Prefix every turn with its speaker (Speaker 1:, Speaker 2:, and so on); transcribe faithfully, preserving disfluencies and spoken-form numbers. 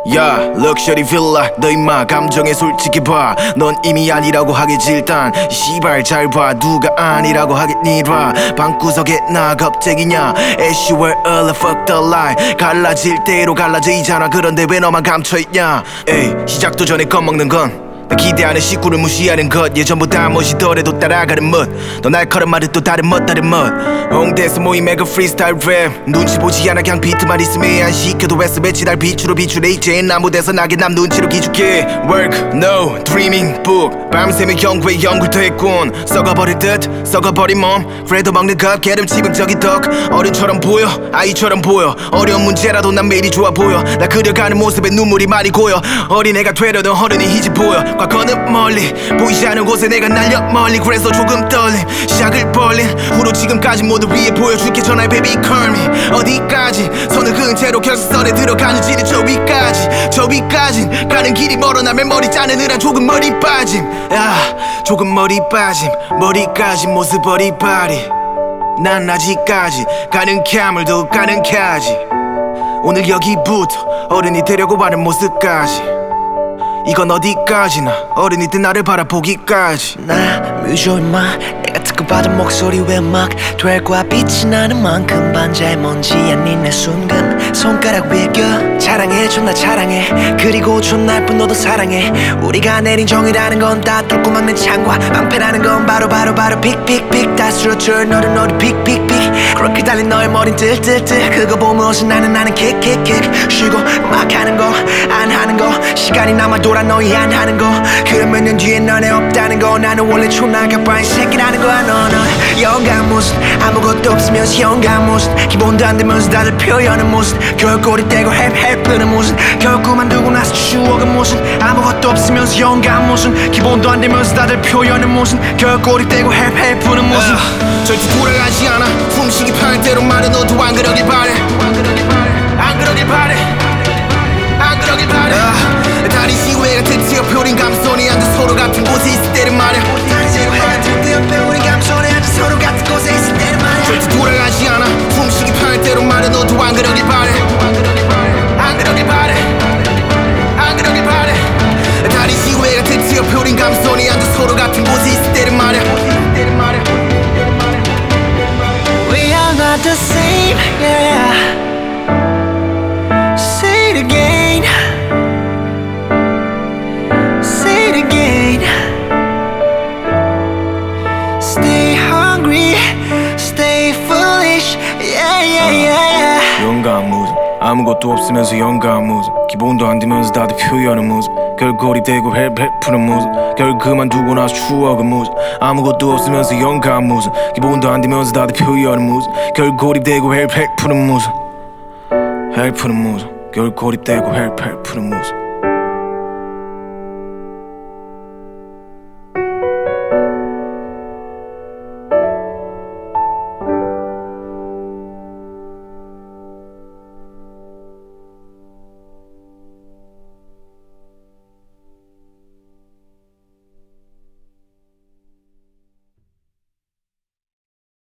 Speaker 1: 야 럭셔리 빌라 너 임마 감정에 솔직히 봐 넌 이미 아니라고 하겠지 일단 씨발 잘 봐 누가 아니라고 하겠니라 방구석에 나 겁쟁이냐 As you were all fuck the lie 갈라질 대로 갈라지잖아 그런데 왜 너만 감춰있냐 에이 시작도 전에 겁먹는 건 나 기대하는 식구를 무시하는 것 예전보다 멋이더라도 따라가는 멋더 날카로운 말은 또 다른 멋 다른 멋 홍대에서 모인 메가 프리스타일 랩 눈치 보지 않아 그냥 비트만 있으면 안 시켜도 에스 배치 날 빛으로 비추래 이제 나무대에서 나게 남 눈치로 기죽게 Work, no, dreaming, book 밤새며 연구에 연구를 더했군 썩어버릴 듯 썩어버린 몸 그래도 먹는 것 게름치은 저기 덕 어른처럼 보여 아이처럼 보여 어려운 문제라도 난 매일이 좋아 보여 나 그려가는 모습에 눈물이 많이 고여 어린애가 되려던 어른이 이제 보여 과거는 멀리 보이지 않는 곳에 내가 날려 멀리 그래서 조금 떨림 시작을 벌린 후로 지금까지 모두 위에 보여줄게 전화해 baby call me 어디까지 손을 그은 채로 결승선에 들어가는지는 저 위까지 저 위까진 가는 길이 멀어나면 머리 자르느라 조금 머리 빠짐 야 조금 머리 빠짐 머리까지 모습 어리바리 난 아직까지 가는 캬물도 가는 캬지 오늘 여기부터 어른이 되려고 하는 모습까지 이건 어디까지나 어른이 된 나를 바라보기까지
Speaker 2: 나 뮤조 임마 내가 특급받은 목소리 왜 막 될 거야 빛이 나는 만큼 반자의 먼지 아닌 내 순간 손가락 위에 껴 자랑해줘 나 자랑해 그리고 존날 뿐 너도 사랑해 우리가 내린 정이라는 건 다 뚫고 막는 창과 방패라는 건 바로 바로 바로 픽픽픽 다 쓰러져 너를 너를 픽픽픽 그렇게 달린 너의 머린 뜰뜰뜰 그거 보면서 나는 나는 킥킥킥 쉬고 막 하는 거 안 하는 거 시간이 남아 돌아 너희 안 하는 거 그럼 몇 년 뒤에 너네 없다는 거 나는 원래 초나가봐인 새끼라는 거야 너는 영감 모습 아무것도 없으면서 영감 모습 기본도 안 되면서 다들 표현하는 모습 결골이 되고 헬헬 끄는 모습 결국만 두고 나서 추억은 모습 아무것도 없으면서 영감 모습 기본도 안 되면서 다들 표현하는 모습 결골이 되고 헬헬 푸는 모습
Speaker 1: uh, 절대 돌아가지 않아 숨쉬기 편할 대로 말해 너도 안 그러길 바래 안 그러길 바래 안 그러길 바래 uh, 다리 시외 같은 티어표린 감손이 앉아 서로 같은 곳에 있을 때는 말해
Speaker 2: 다리 시외 같은 티어표린 감손이 앉아 서로 같은 곳에 있을 때는 말해
Speaker 1: 절대 돌아가지 않아 숨쉬기 편할 대로 말해 너도 안 그러길 바래 안 그러길 바래 안 그러길 바래 다리 시외 같은 티어표린 감손이 앉아 서로 같은 곳에 있을 때는 말해
Speaker 2: We are not the same, yeah. Say it again. Say it again. Stay hungry, stay foolish, yeah, yeah, yeah, yeah.
Speaker 1: 영감 모습 아무것도 없으면서 영감 모습 기본도 안 되면서 다들 표현하는 모습 결골이 되고 헬헬 푸는 모습 결국 그만두고 나서 추억은 모습 아무것도 없으면서 영감 모습 기본도 안 되면서 다들 표현하는 모습 결국 고립되고 헬헬 푸는 모습 헬 푸는 모습 결국 고립되고 헬헬 푸는 모습